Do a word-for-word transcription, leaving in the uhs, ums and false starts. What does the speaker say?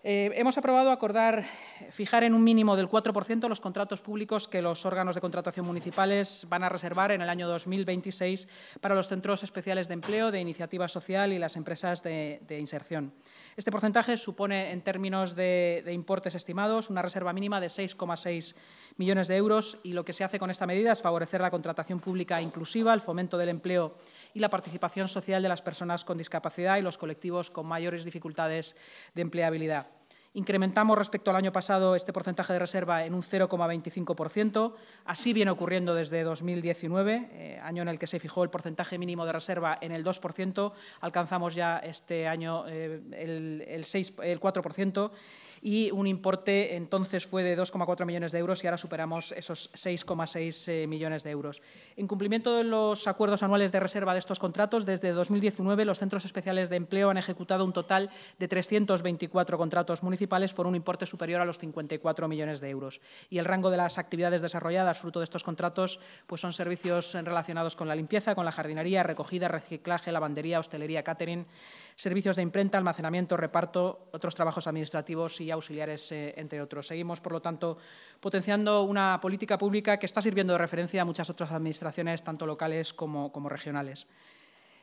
Eh, hemos aprobado acordar fijar en un mínimo del cuatro por ciento los contratos públicos que los órganos de contratación municipales van a reservar en el año dos mil veintiséis para los centros especiales de empleo, de iniciativa social y las empresas de, de inserción. Este porcentaje supone, en términos de, de importes estimados, una reserva mínima de seis coma seis millones de euros y lo que se hace con esta medida es favorecer la contratación pública inclusiva, el fomento del empleo y la participación social de las personas con discapacidad y los colectivos con mayores dificultades de empleabilidad. Incrementamos respecto al año pasado este porcentaje de reserva en un cero coma veinticinco por ciento. Así viene ocurriendo desde dos mil diecinueve, eh, año en el que se fijó el porcentaje mínimo de reserva en el dos por ciento. Alcanzamos ya este año eh, el, el, seis, el cuatro por ciento y un importe entonces fue de dos coma cuatro millones de euros y ahora superamos esos seis coma seis eh, millones de euros. En cumplimiento de los acuerdos anuales de reserva de estos contratos, desde dos mil diecinueve los centros especiales de empleo han ejecutado un total de trescientos veinticuatro contratos municipales por un importe superior a los cincuenta y cuatro millones de euros. Y el rango de las actividades desarrolladas fruto de estos contratos pues son servicios relacionados con la limpieza, con la jardinería, recogida, reciclaje, lavandería, hostelería, catering, servicios de imprenta, almacenamiento, reparto, otros trabajos administrativos y auxiliares, eh, entre otros. Seguimos, por lo tanto, potenciando una política pública que está sirviendo de referencia a muchas otras administraciones, tanto locales como, como regionales.